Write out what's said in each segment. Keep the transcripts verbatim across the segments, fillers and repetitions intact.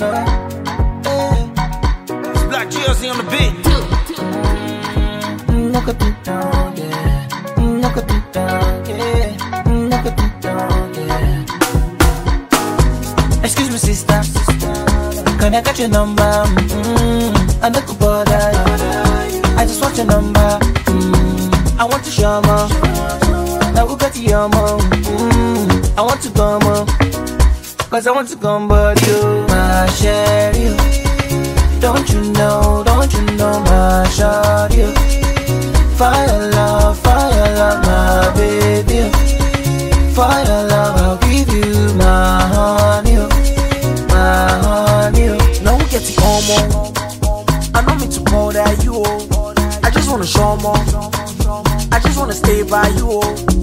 It's Black G L C on the beat. Excuse me, sister. Can I get your number? Mm-hmm. I don't go bother you. I just want your number. Mm-hmm. I want to show more. Now we got your mom. Mm-hmm. I want to go more. Cause I want to come but you, my sherry. Don't you know, don't you know, my shawty. Fire love, fire love, my baby. Fire love, I'll give you my honey, my honey. Now we get the homo. I know me to bother you. I just wanna show more. I just wanna stay by you.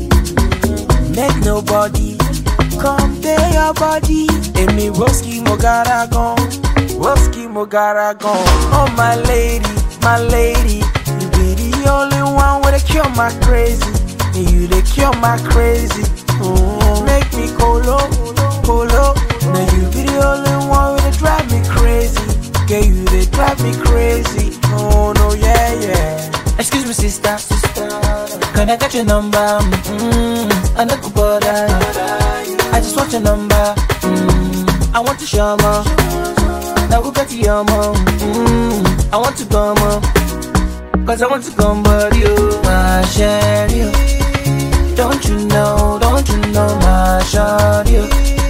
Make nobody come there your body. Emi Woski Mogaragon, Woski Mogaragon. Oh my lady, my lady, you be the only one with a cure my crazy. And you the cure my crazy. Mm, make me colo, colo. Now you be the only one with a drive me crazy. Girl, you they drive me crazy. Oh no, yeah, yeah. Excuse me, sister, sister. Can I get your number? Mm-hmm. I don't go bother you. I just want your number. Mm-hmm. I want to show more. Now we got your mom. Mm-hmm. I want to go more. Cause I want to come but you, my sherry. Don't you know, don't you know, my shawty.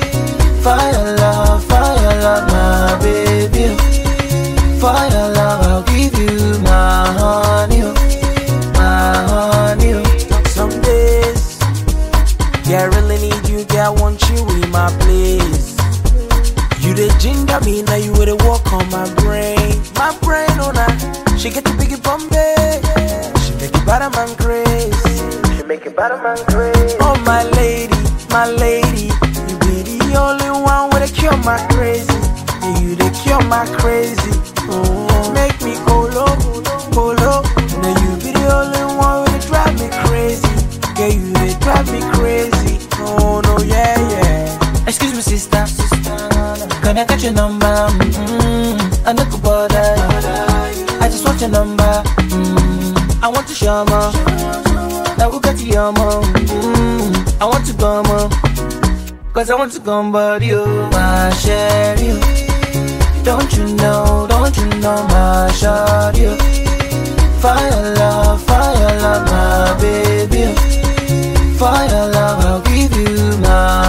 Fire love, fire love, my baby. Fire love, I'll give you my honey, my honey. Some days, yeah, I really need you, yeah, I want you in my place. You the ginger me, now you with a walk on my brain. My brain, oh nah, she get the biggie Bombay. She make it better man crazy. She make it better man crazy. Oh my lady, my lady, you be the only one with a cure my crazy. Yeah, you the cure my crazy. Mm, make me colo, colo. Now you be the only one with a drive me crazy. Yeah, you they drive me crazy. Oh no, yeah, yeah. Excuse me, sister, sister. Can I get your number? Mm-hmm. I don't go bother you. I just want your number. Mm-hmm. I want to show more. Now we got your mom. Mm-hmm. I want to go more. Cause I want to come but you, my sherry. Don't you know, don't you know, my shawty. Fire love, fire love, my baby. Fire love, I'll give you my